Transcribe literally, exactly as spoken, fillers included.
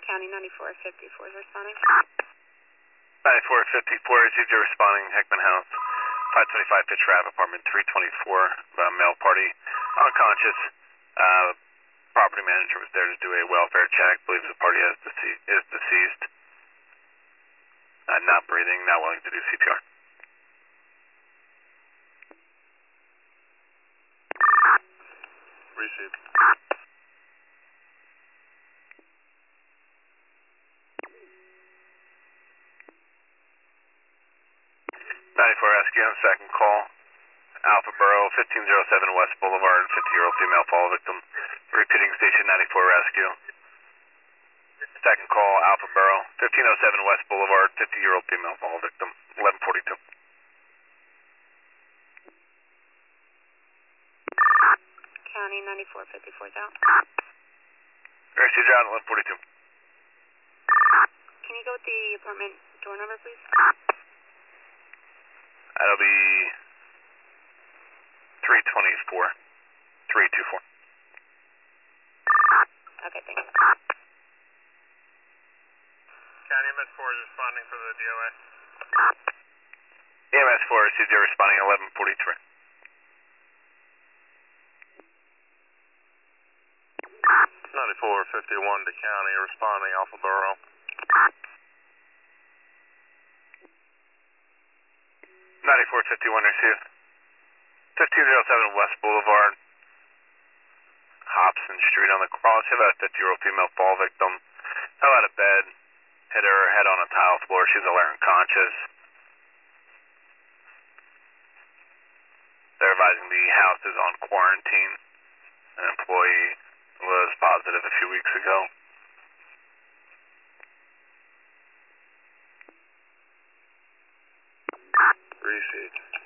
County ninety-four fifty-four is responding. ninety-four fifty-four, received your responding, Heckman House, five twenty-five Fitch Ave, apartment three twenty-four, uh, male party, unconscious. Uh, property manager was there to do a welfare check, believes the party is, dece- is deceased, uh, not breathing, not willing to do C P R. Received. ninety-four Rescue on second call. Alpha Borough, fifteen oh seven West Boulevard, fifty-year-old female fall victim. Repeating station ninety-four Rescue. Second call, Alpha Borough, fifteen oh seven West Boulevard, fifty-year-old female fall victim, eleven forty-two. County ninety-four fifty-four is out. Rescue's out, eleven forty-two. Can you go with the apartment door number, please? That'll be three twenty-four, three twenty-four. Okay, thanks. County M S four is responding for the D O A. E M S four received your responding eleven forty-three. ninety-four fifty-one to County, responding Alpha Borough. ninety-four fifty-one received. fifteen oh seven West Boulevard, Hobson Street on the cross. You have a fifty-year-old female fall victim. Fell out of bed, hit her head on a tile floor. She's alert and conscious. They're advising the house is on quarantine. An employee was positive a few weeks ago. Received.